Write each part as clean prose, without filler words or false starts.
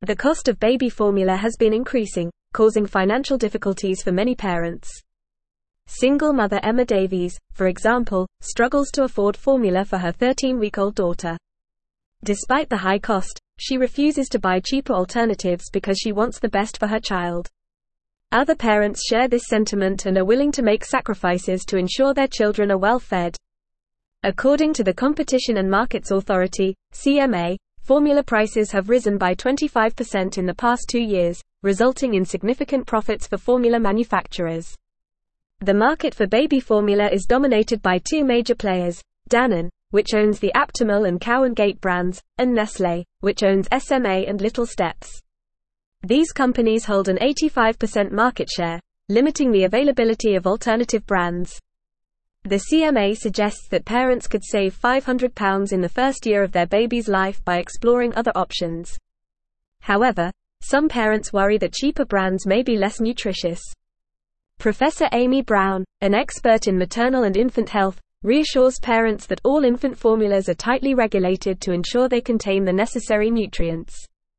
The cost of baby formula has been increasing, causing financial difficulties for many parents. Single mother Emma Davies, for example, struggles to afford formula for her 13-week-old daughter. Despite the high cost, she refuses to buy cheaper alternatives because she wants the best for her child. Other parents share this sentiment and are willing to make sacrifices to ensure their children are well fed. According to the Competition and Markets Authority, CMA, formula prices have risen by 25% in the past 2 years, resulting in significant profits for formula manufacturers. The market for baby formula is dominated by 2 major players, Danone, which owns the Aptamil and Cow & Gate brands, and Nestlé, which owns SMA and Little Steps. These companies hold an 85% market share, limiting the availability of alternative brands. The CMA suggests that parents could save £500 in the first year of their baby's life by exploring other options. However, some parents worry that cheaper brands may be less nutritious. Professor Amy Brown, an expert in maternal and infant health, reassures parents that all infant formulas are tightly regulated to ensure they contain the necessary nutrients.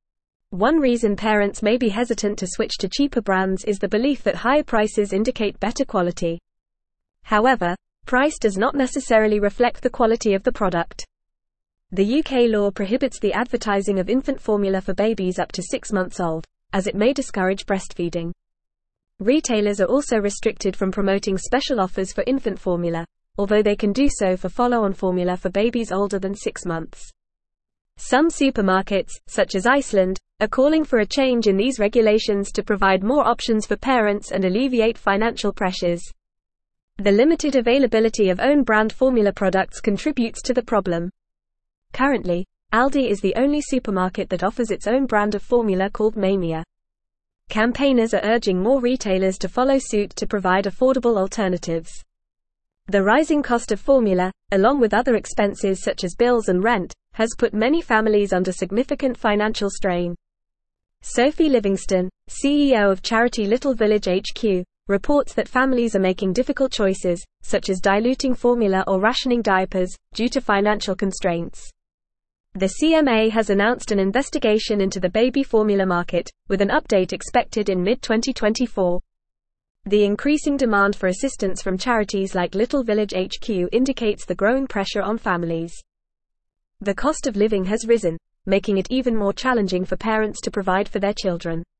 One reason parents may be hesitant to switch to cheaper brands is the belief that higher prices indicate better quality. However, price does not necessarily reflect the quality of the product. The UK law prohibits the advertising of infant formula for babies up to 6 months old, as it may discourage breastfeeding. Retailers are also restricted from promoting special offers for infant formula, although they can do so for follow-on formula for babies older than 6 months. Some supermarkets, such as Iceland, are calling for a change in these regulations to provide more options for parents and alleviate financial pressures. The limited availability of own brand formula products contributes to the problem. Currently, Aldi is the only supermarket that offers its own brand of formula called Mamia. Campaigners are urging more retailers to follow suit to provide affordable alternatives. The rising cost of formula, along with other expenses such as bills and rent, has put many families under significant financial strain. Sophie Livingston, CEO of charity Little Village HQ, reports that families are making difficult choices, such as diluting formula or rationing diapers, due to financial constraints. The CMA has announced an investigation into the baby formula market, with an update expected in mid-2024. The increasing demand for assistance from charities like Little Village HQ indicates the growing pressure on families. The cost of living has risen, making it even more challenging for parents to provide for their children.